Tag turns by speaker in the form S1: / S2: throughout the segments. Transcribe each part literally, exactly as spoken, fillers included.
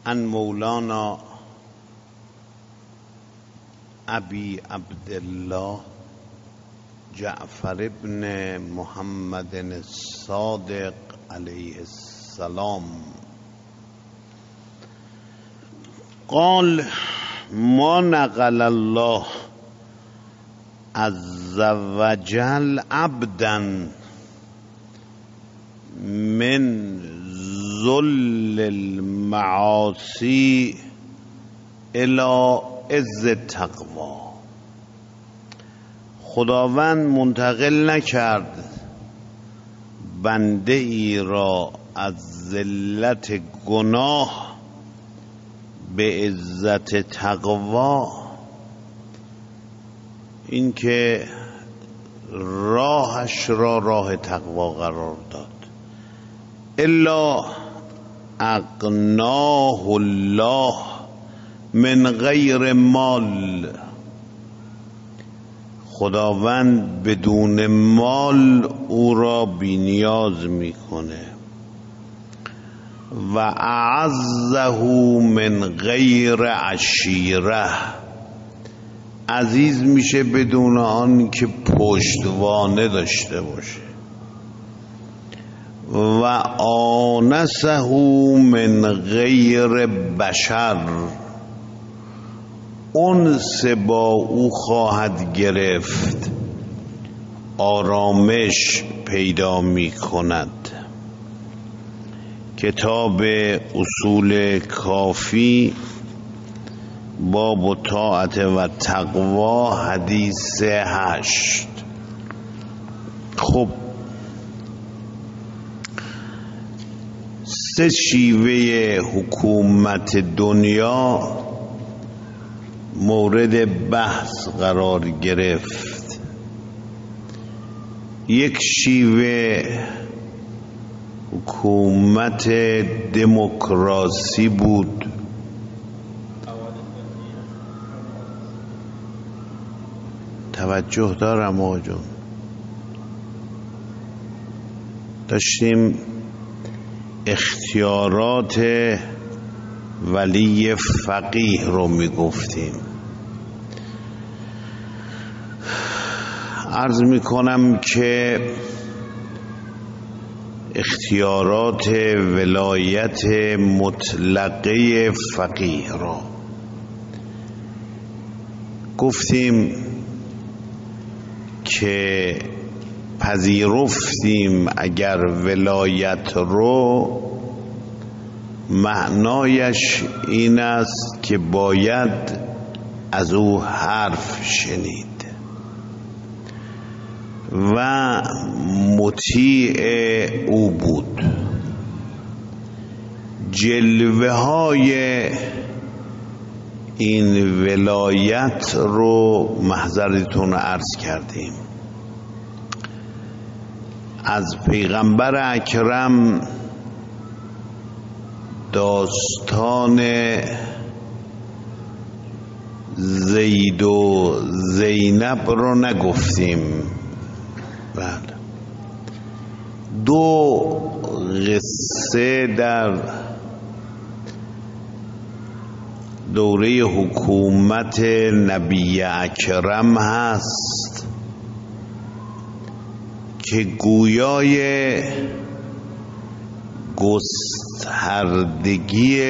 S1: عن مولانا ابی عبدالله جعفر ابن محمد الصادق علیه السلام قال ما نقل الله عز وجل عبدا من ذل المعاصی الی عز التقوی. خداوند منتقل نکرد بنده ای را از ذلت گناه به عزت تقوا، این که راهش را راه تقوا قرار داد. الا اغناه الله من غیر مال، خداوند بدون مال او را بینیاز میکنه. و اعزه من غیر عشیره، عزیز میشه بدون آن که پشتوانه داشته باشه. و آنسه من غیر بشر، انس با او خواهد گرفت، آرامش پیدا می کند. کتاب اصول کافی باب طاعت و تقوا حدیث هشت. خب سه شیوه حکومت دنیا مورد بحث قرار گرفت. یک شیوه حکومت دموکراسی بود، توجه دارم آقا جون. داشتیم اختیارات ولی فقیه رو میگفتیم. عرض میکنم که اختیارات ولایت مطلقه فقیه را گفتیم که پذیرفتیم اگر ولایت رو معنایش این است که باید از او حرف شنید و مطیع او بود. جلوه های این ولایت رو محضرتون عرض کردیم. از پیغمبر اکرم داستان زید و زینب رو نگفتیم. بله، دو قصه در دوره حکومت نبی اکرم هست که گویای گستردگی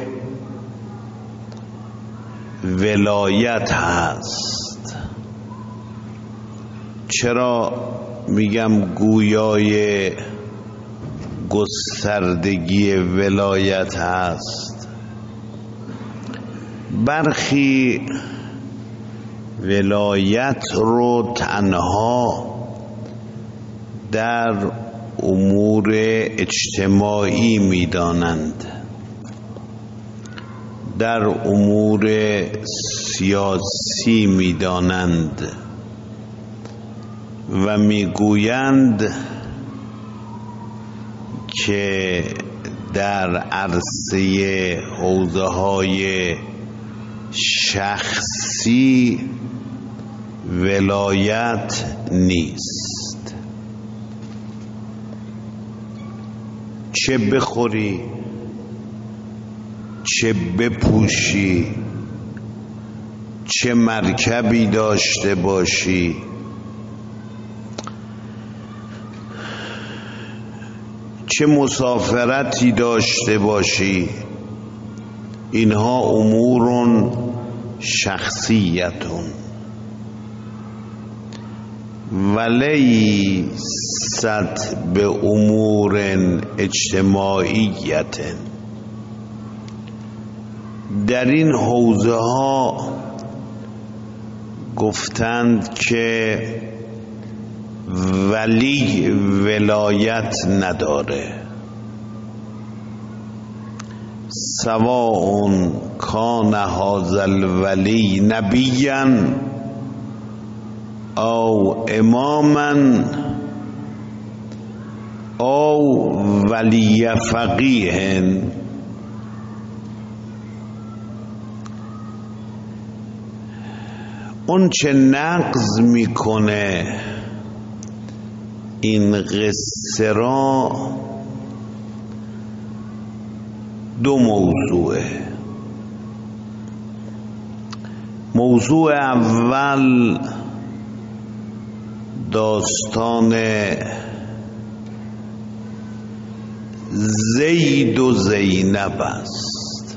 S1: ولایت هست. چرا میگم گویای گستردگی ولایت هست؟ برخی ولایت رو تنها در امور اجتماعی میدانند، در امور سیاسی میدانند و میگویند که در عرصه حوزه های شخصی ولایت نیست. چه بخوری چه بپوشی، چه مرکبی داشته باشی، چه مسافرتی داشته باشی، اینها امور شخصیتون ولیست به امور اجتماعیت. در این حوزه ها گفتند که ولی ولایت نداره، سواء کان هذا الولی نبیا او اماما او ولی فقیه. اون چه نقض میکنه این قصه را دو موضوعه. موضوع اول داستان زید و زینب است.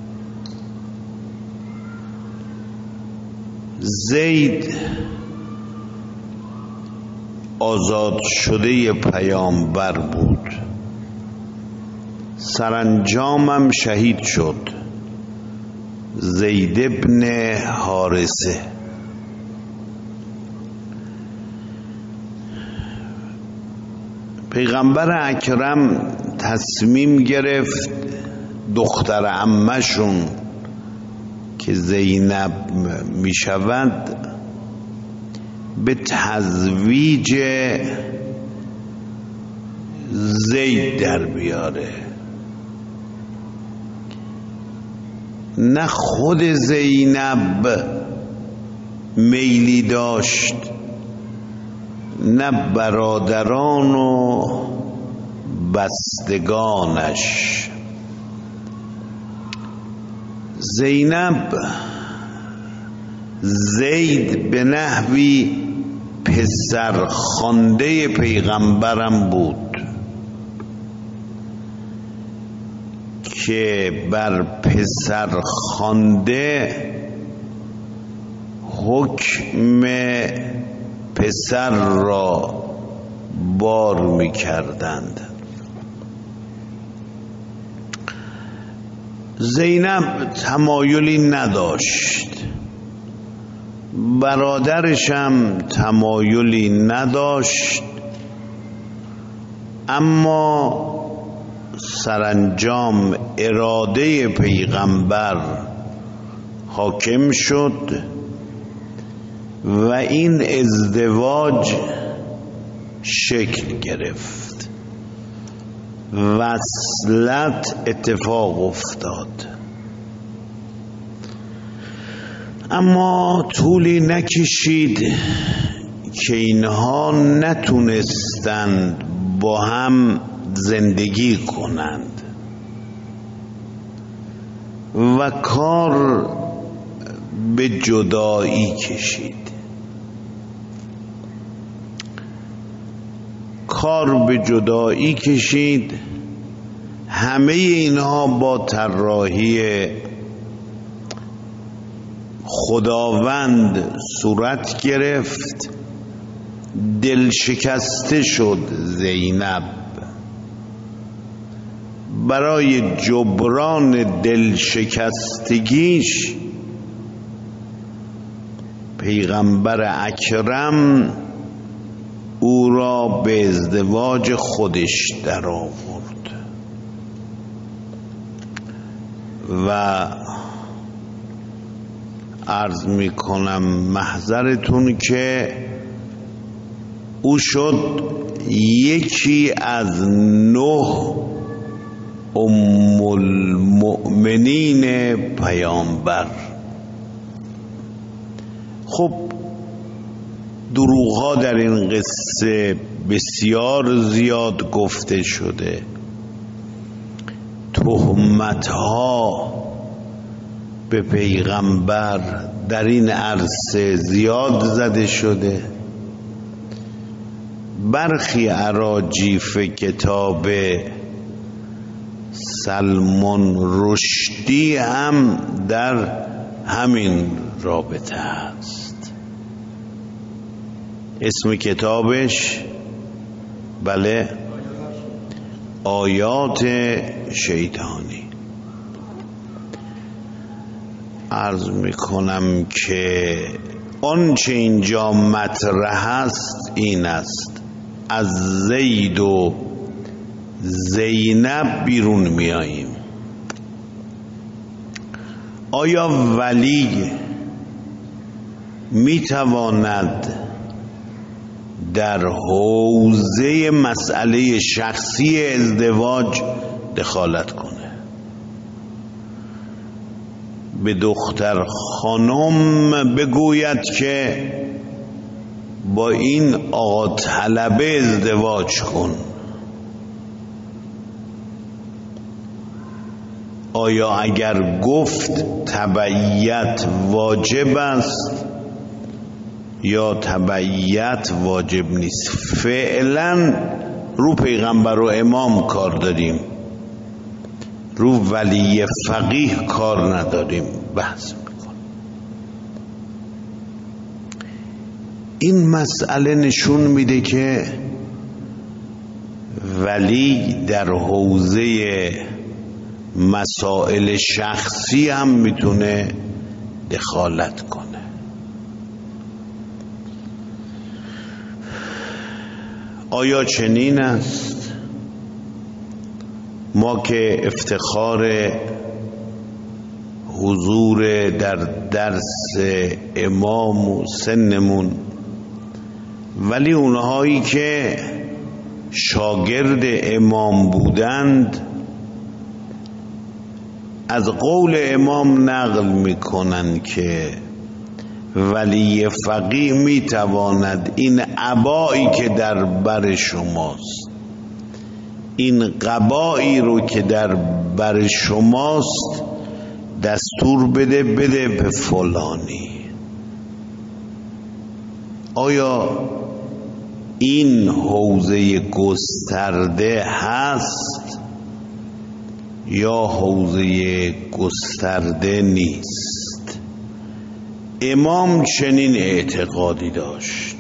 S1: زید آزاد شده پیامبر بود، سرانجامم شهید شد. زید ابن حارثه پیغمبر اکرم تصمیم گرفت دختر عمه‌شون که زینب می شود به تزویج زید در بیاره. نه خود زینب میلی داشت، نه برادران و بستگانش. زینب زید به نحوی پسر خوانده پیغمبرم بود که بر پسر خوانده حکم پسر را بار می کردند. زینب تمایلی نداشت، برادرشم تمایلی نداشت، اما سرانجام اراده پیغمبر حاکم شد و این ازدواج شکل گرفت، وصلت اتفاق افتاد. اما طولی نکشید که اینها نتونستند با هم زندگی کنند و کار به جدایی کشید. کار به جدایی کشید. همه اینها با طراحی خداوند صورت گرفت. دل شکسته شد زینب. برای جبران دل شکستگیش پیغمبر اکرم او را به ازدواج خودش در آورد و عرض می کنم محضرتون که او شد یکی از نه ام المؤمنین پیامبر. خب دروغ‌ها در این قصه بسیار زیاد گفته شده. تهمت‌ها به پیغمبر در این عرصه زیاد زده شده. برخی اراجیف کتاب سلمان رشدی هم در همین رابطه است. اسم کتابش بله آیات شیطانی. عرض میکنم که آنچه اینجا مطرح است این است: از زید و زینب بیرون میاییم. آیا ولی میتواند در حوزه مسئله شخصی ازدواج دخالت کنه؟ به دختر خانم بگوید که با این آقا طلبه ازدواج کن؟ آیا اگر گفت تبعیت واجب است یا تبعیت واجب نیست؟ فعلا رو پیغمبر و امام کار داریم، رو ولی فقیه کار نداریم بحث میکنیم. این مسئله نشون میده که ولی در حوزه مسائل شخصی هم میتونه دخالت کنه. آیا چنین است؟ ما که افتخار حضور در درس امام و سنمون، ولی اونهایی که شاگرد امام بودند از قول امام نقل میکنند که ولی فقیه میتواند این عبایی که در بر شماست، این قبایی رو که در بر شماست دستور بده بده به فلانی. آیا این حوزه گسترده هست یا حوزه گسترده نیست؟ امام چنین اعتقادی داشت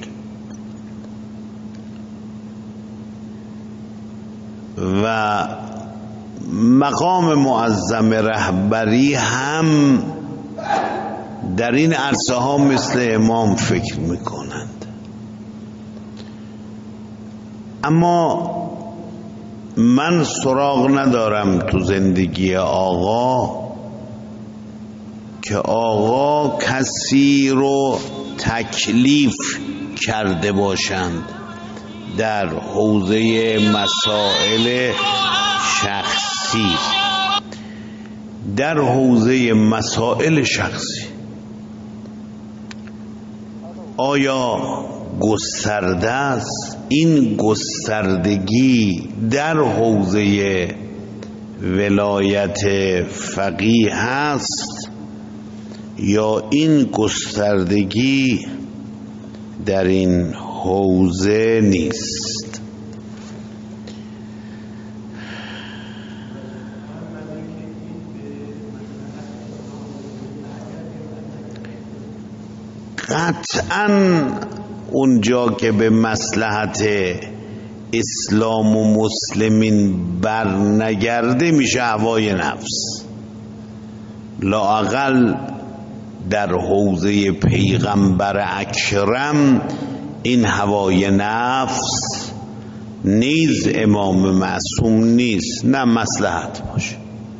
S1: و مقام معظم رهبری هم در این عرصه ها مثل امام فکر میکنند. اما من سراغ ندارم تو زندگی آقا که آقا کسی رو تکلیف کرده باشند در حوزه مسائل شخصی. در حوزه مسائل شخصی آیا گسترده است؟ این گستردگی در حوزه ولایت فقیه هست یا این گستردگی در این حوزه نیست؟ قطعاً اونجا که به مصلحت اسلام و مسلمین بر نگرده میشه هوای نفس. لااقل در حوزه پیغمبر اکرم این هوای نفس نیز امام معصوم نیست، نه مصلحت باشه.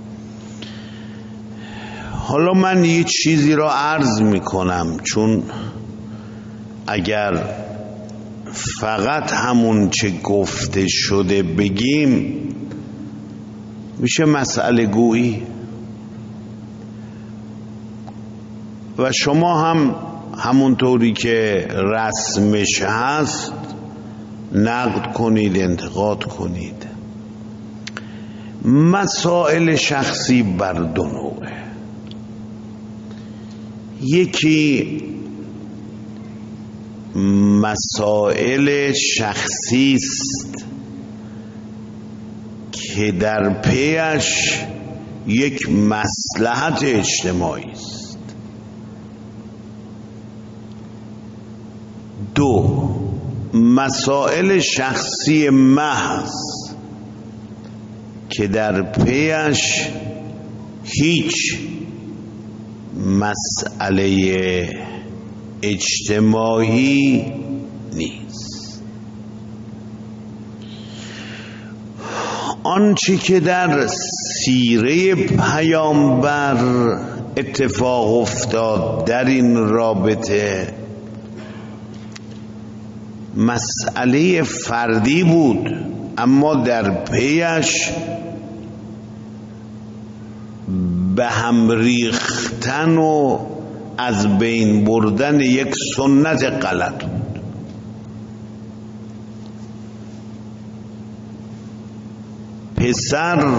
S1: حالا من یه چیزی را عرض میکنم، چون اگر فقط همون چه گفته شده بگیم میشه مسئله گویی و شما هم همونطوری که رسمش هست نقد کنید، انتقاد کنید. مسائل شخصی بر دو نوعه. یکی مسائل شخصی است که در پیش یک مصلحت اجتماعی است. دو، مسائل شخصی محض که در پیش هیچ مسئله اجتماعی نیست. آنچه که در سیره پیامبر اتفاق افتاد در این رابطه مسئله فردی بود، اما در پیش به هم ریختن و از بین بردن یک سنت غلط بود. پسر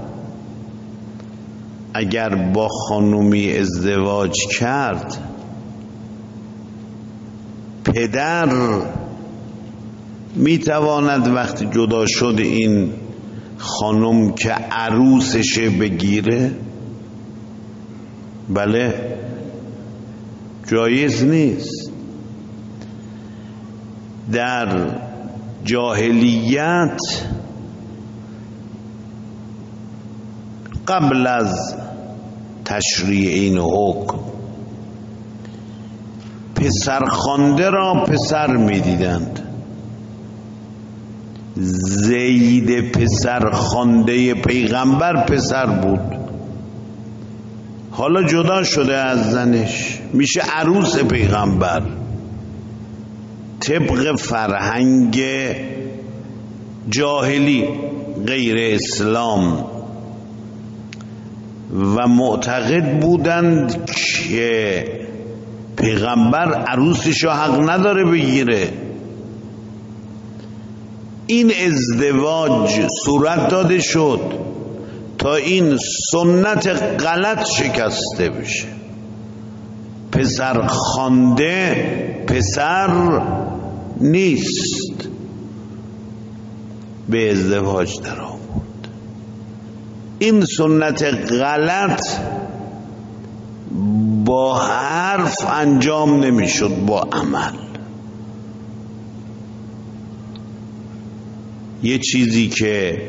S1: اگر با خانومی ازدواج کرد، پدر میتواند وقتی جدا شد این خانم که عروسشه بگیره؟ بله، جایز نیست. در جاهلیت قبل از تشریع این حکم پسرخوانده را پسر می‌دیدند. زید پسرخوانده پیغمبر پسر بود، حالا جدا شده از زنش، میشه عروس پیغمبر. طبق فرهنگ جاهلی غیر اسلام و معتقد بودند که پیغمبر عروسش رو حق نداره بگیره. این ازدواج صورت داده شد تا این سنت غلط شکسته بشه. پسر خوانده پسر نیست، به ازدواج در آورد. این سنت غلط با حرف انجام نمیشد، با عمل. یه چیزی که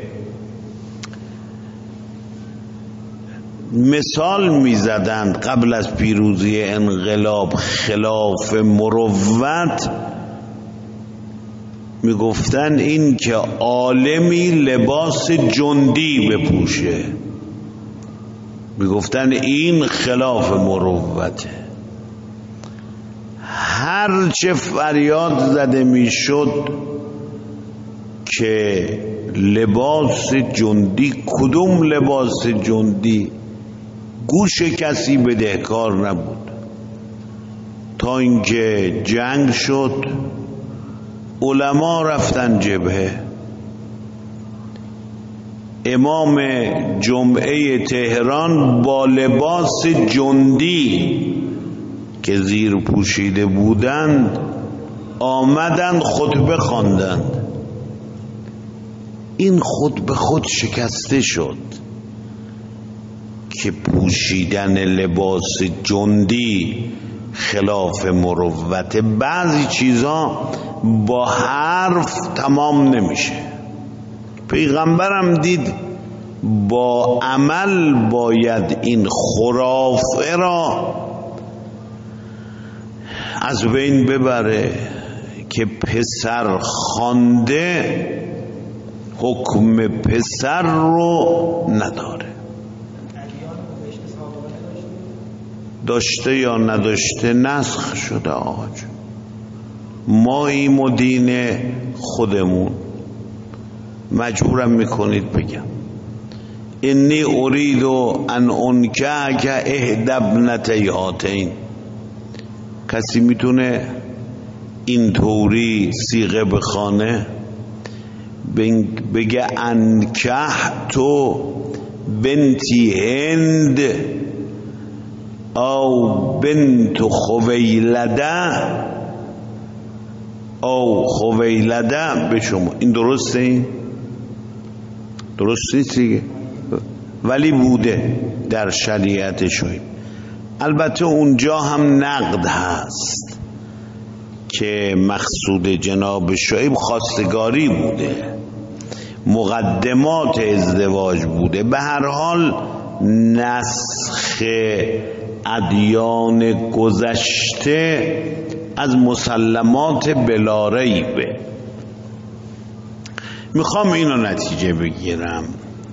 S1: مثال میزدند قبل از پیروزی انقلاب خلاف مروت، میگفتن این که عالمی لباس جندی بپوشه، میگفتن این خلاف مروته. هر چه فریاد زده میشد که لباس جندی، کدوم لباس جندی، گوش کسی بدهکار نبود. تا اینکه جنگ شد، علما رفتن جبهه. امام جمعه تهران با لباس جندی که زیر پوشیده بودند آمدند خطبه خواندند. این خود به خود شکسته شد که پوشیدن لباس جندی خلاف مروت. بعضی چیزا با حرف تمام نمیشه. پیغمبرم دید با عمل باید این خرافه را از بین ببره که پسر خوانده حکم پسر رو نداره. داشته یا نداشته نسخ شده. آقا جون، ما این و دین خودمون. مجبورم میکنید بگم انی ارید ان انکحک احدی ابنتی هاتین. کسی میتونه این طوری صیغه بخوانه؟ بگه انکه تو بنتی هند او بنت خویلده او خویلده به شما. این درسته؟ این درست نیست دیگه، ولی بوده در شریعت شعیب. البته اونجا هم نقد هست که مقصود جناب شعیب خواستگاری بوده، مقدمات ازدواج بوده. به هر حال نسخ ادیان گذشته از مسلمات بلا ریبه. میخوام اینو نتیجه بگیرم،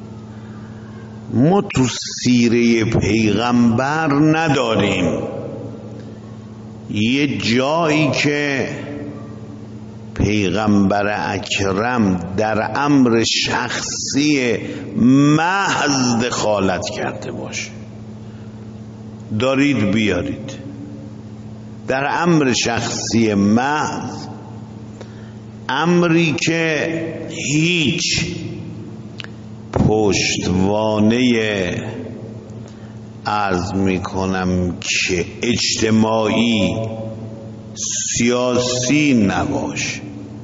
S1: ما تو سیره پیغمبر نداریم یه جایی که پیغمبر اکرم در امر شخصی محض دخالت کرده باشه. دارید بیارید در امر شخصی محض، امری که هیچ پشتوانه عرض میکنم که اجتماعی سیاسی نباشه.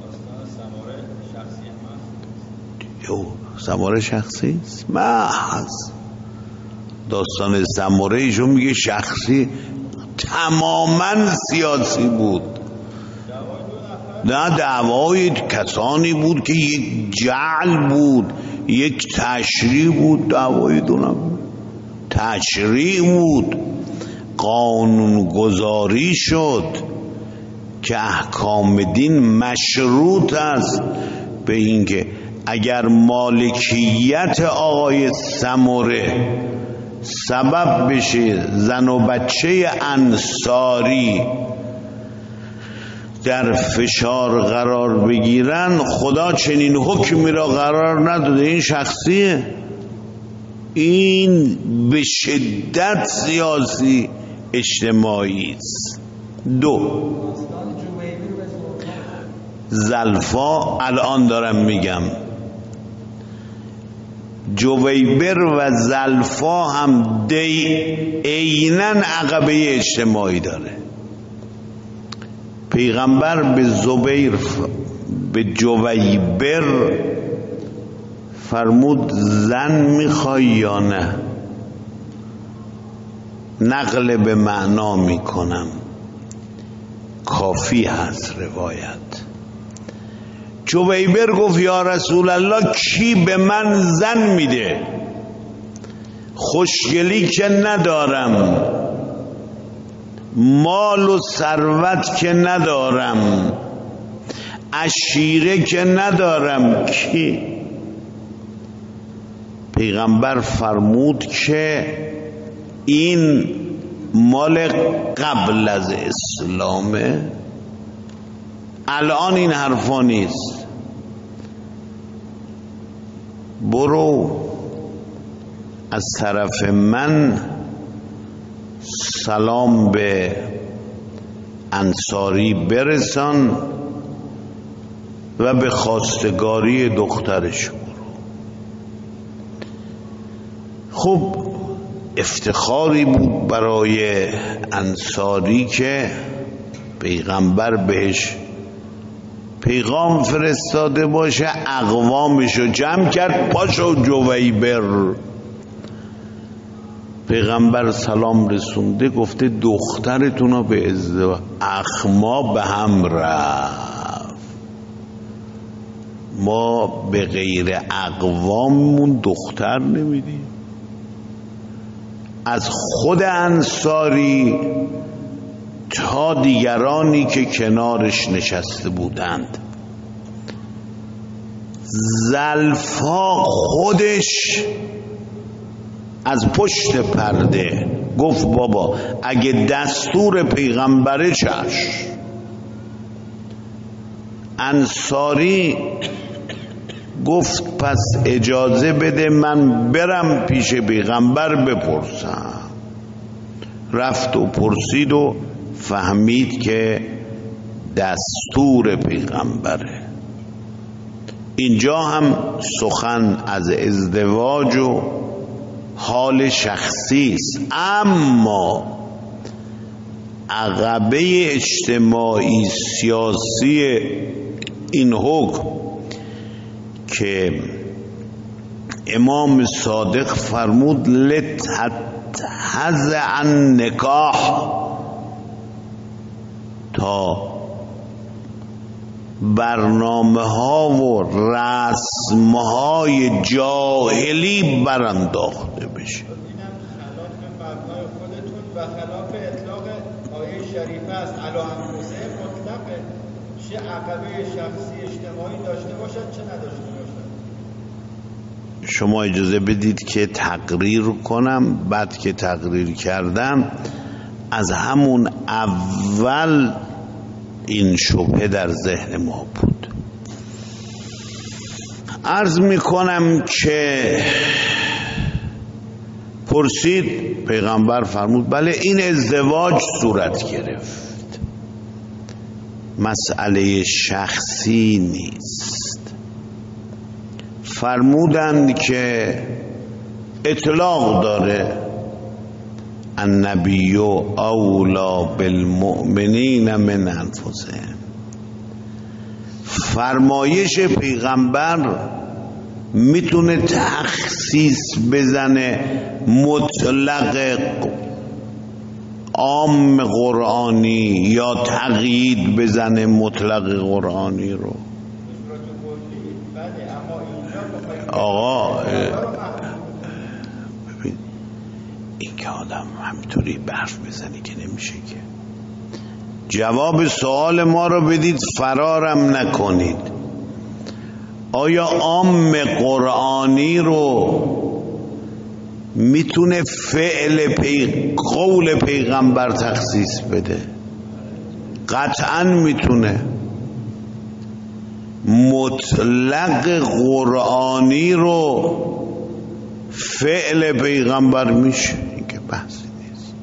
S1: یو سماره شخصی محض، داستان سماره ایشون میگه شخصی، تماما سیاسی بود. نه، دعوای کسانی بود که یک جعل بود، یک تشریع بود. دعوای دو نبود، تشریع بود، قانون گذاری شد که احکام دین مشروط است به اینکه اگر مالکیت آقای سمره سبب بشه زن و بچه انصاری در فشار قرار بگیرن، خدا چنین حکمی را قرار نداده. این شخصیه، این به شدت سیاسی اجتماعی است. دو، زلفا الان دارم میگم، جویبر و زلفا هم دی عیناً عقبه اجتماعی داره. پیغمبر به زبیر به جویبر فرمود زن میخوای یا نه؟ نقل به معنا میکنم، کافی هست روایت. جویبر گفت یا رسول الله کی به من زن میده؟ خوشگلی که ندارم، مال و ثروت که ندارم، عشیره که ندارم، کی؟ پیغمبر فرمود که این مال قبل از اسلامه، الان این حرفا نیست. برو از طرف من سلام به انصاری برسان و به خواستگاری دخترش برو. خب افتخاری بود برای انصاری که پیغمبر بهش پیغام فرستاده باشه. اقوامشو جمع کرد، پاشو جویبر. پیغمبر سلام رسونده، گفته دخترتونو به ازدواج. اخما به هم رفت، ما به غیر اقواممون دختر نمیدیم. از خود انصاری تا دیگرانی که کنارش نشسته بودند. زلفا خودش از پشت پرده گفت بابا اگه دستور پیغمبره چشم. انصاری گفت پس اجازه بده من برم پیش پیغمبر بپرسم. رفت و پرسید و فهمید که دستور پیغمبره. اینجا هم سخن از ازدواج و حال شخصی است، اما عقبه اجتماعی سیاسی این حکم که امام صادق فرمود لتحتز عن نکاح، تا برنامه ها و رسم های جاهلی برانداخته بشه.
S2: و خلاف اطلاق آیه شریفه است علی انفسهم مطلقه، چه عقبه شخصی اجتماعی داشته باشد چه نداشته باشد.
S1: شما اجازه بدید که تقریر کنم. بعد که تقریر کردم از همون اول این شبهه در ذهن ما بود. عرض میکنم که پرسید، پیغمبر فرمود بله این ازدواج صورت گرفت، مسئله شخصی نیست. فرمودند که اطلاق داره النبی اولا بالمؤمنین من انفسهم. فرمایش پیغمبر میتونه تخصیص بزنه مطلق عام قرآنی یا تقیید بزنه مطلق قرآنی رو. آقا ببین این که آدم همینطوری برف بزنی که نمیشه که. جواب سوال ما رو بدید، فرارم نکنید. آیا عام قرآنی رو میتونه فعل پی... قول پیغمبر تخصیص بده؟ قطعا میتونه. مطلق قرآنی رو فعل پیغمبر میشه، این که بحثی نیست.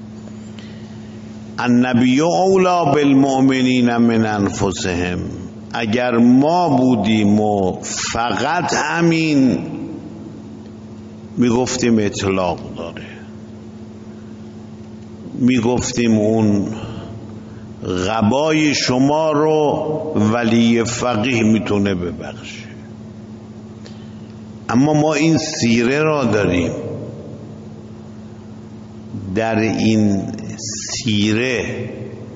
S1: النبی اولا بالمؤمنین من انفسهم. اگر ما بودیم و فقط همین میگفتیم اطلاق داره، میگفتیم اون غبای شما رو ولی فقیه میتونه ببخشه. اما ما این سیره را داریم، در این سیره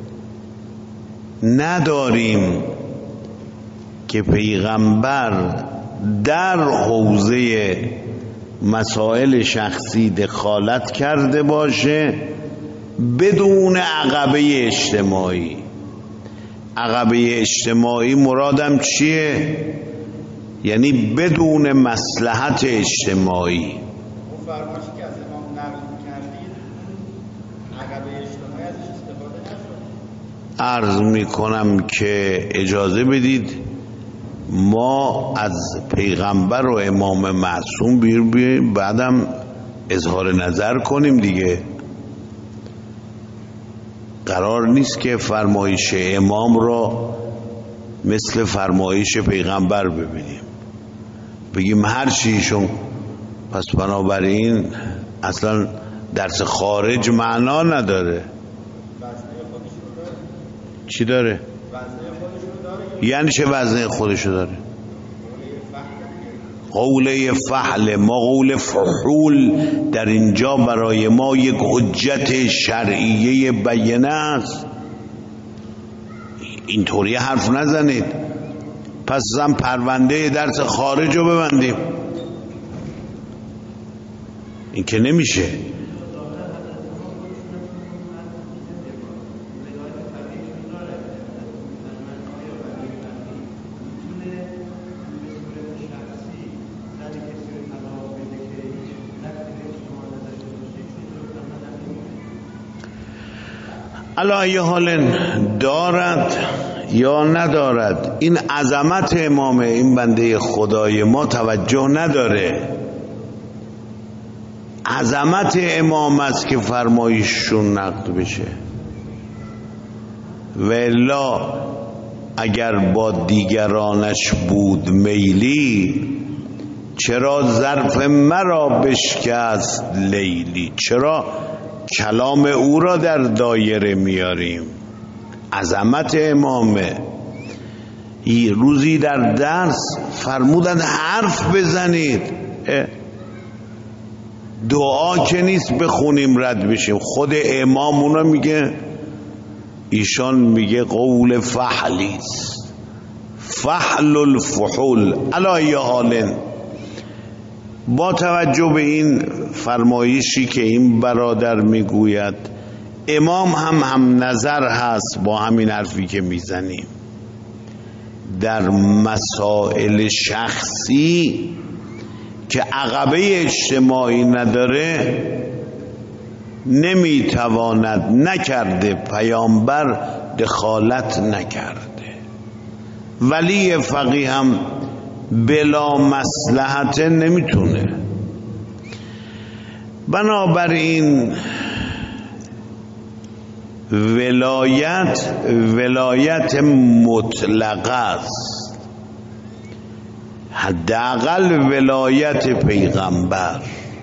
S1: نداریم که پیغمبر در حوزه مسائل شخصی دخالت کرده باشه بدون عقبه اجتماعی. عقبه اجتماعی مرادم چیه؟ یعنی بدون مصلحت اجتماعی.
S2: اون فرمایشی که از امام نقل کردید عقبه اجتماعی ازش استفاده نشد.
S1: عرض میکنم که اجازه بدید ما از پیغمبر و امام معصوم بیر بیر بعدم اظهار نظر کنیم دیگه. قرار نیست که فرمایش امام را مثل فرمایش پیغمبر ببینیم، بگیم هر چیشون. پس بنابراین اصلا درس خارج معنا نداره. چی داره؟ یعنی چه وزنه خودشو داره؟ قوله فحل، ما قول فحول در اینجا برای ما یک حجت شرعیه بیانه است. اینطوری حرف نزنید. پس هم پرونده درس خارج رو ببندیم، این که نمیشه. علی حال دارد یا ندارد، این عظمت امام این بنده خدای ما توجه نداره. عظمت امام است که فرمایششون نقد بشه. و الا اگر با دیگرانش بود میلی، چرا ظرف مرا بشکست لیلی. چرا کلام او را در دایره میاریم؟ عظمت امامه. روزی در درس فرمودند حرف بزنید، دعا که نیست بخونیم رد بشیم. خود امام اونا میگه، ایشان میگه قول فحلیست، فحل الفحول علی حال. با توجه به این فرمایشی که این برادر میگوید، امام هم هم نظر هست با همین حرفی که میزنیم. در مسائل شخصی که عقبه اجتماعی نداره نمیتواند، نکرده، پیامبر دخالت نکرده، ولی فقیه هم بلا مصلحت نمیتونه. بنابراین ولایت ولایت مطلقه است، حداقل ولایت پیغمبر،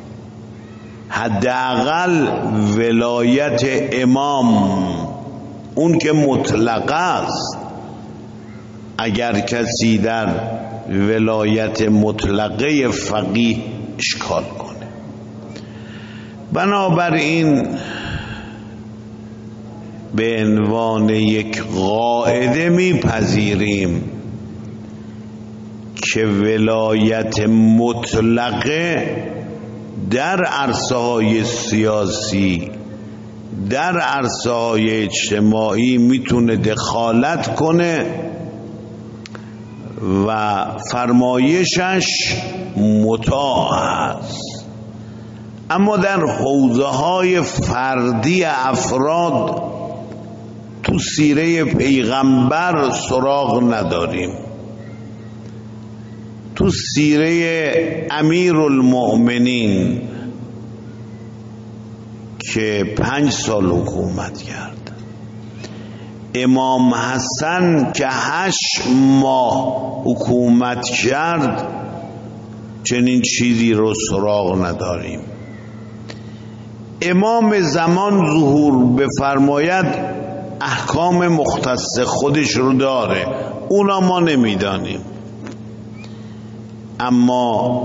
S1: حداقل ولایت امام، اون که مطلقه است. اگر کسی در ولایت مطلقه فقیه اشکال کنه. بنابراین به عنوان یک قاعده میپذیریم که ولایت مطلقه در عرصه های سیاسی، در عرصه های اجتماعی میتونه دخالت کنه و فرمایشش مطاع است، اما در حوزه های فردی افراد تو سیره پیغمبر سراغ نداریم. تو سیره امیر المؤمنین که پنج سال حکومت کرد، امام حسن که هشت ماه حکومت کرد، چنین چیزی رو سراغ نداریم. امام زمان ظهور بفرماید احکام مختص خودش رو داره، اونا ما نمیدانیم. اما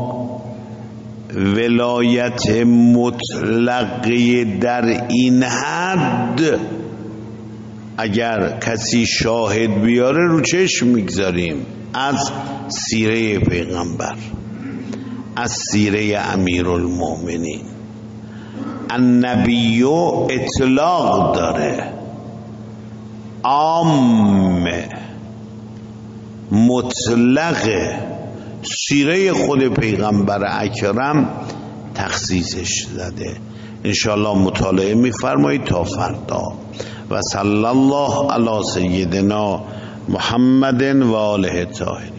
S1: ولایت مطلقه در این حد اگر کسی شاهد بیاره رو چشم میگذاریم. از سیره پیغمبر، از سیره امیرالمؤمنین. النبی اطلاق داره، عام مطلقه. سیره خود پیغمبر اکرم تخصیصش زده. انشاءالله مطالعه میفرمایید تا فردا. و صلی الله علی سیدنا محمد و آله الطاهرین.